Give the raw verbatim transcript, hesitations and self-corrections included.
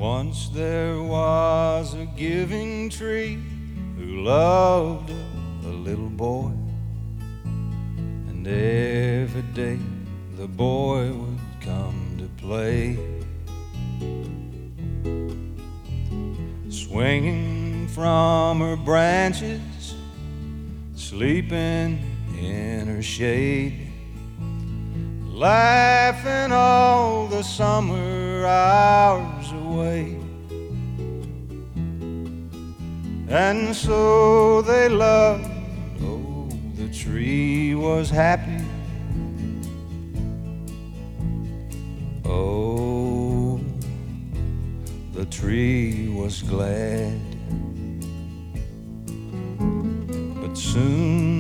Once there was a giving tree who loved a, a little boy, and every day the boy would come to play, swinging from her branches, sleeping in her shade, laughing all the summer hours away. And so they loved, oh, the tree was happy. Oh, the tree was glad. But soon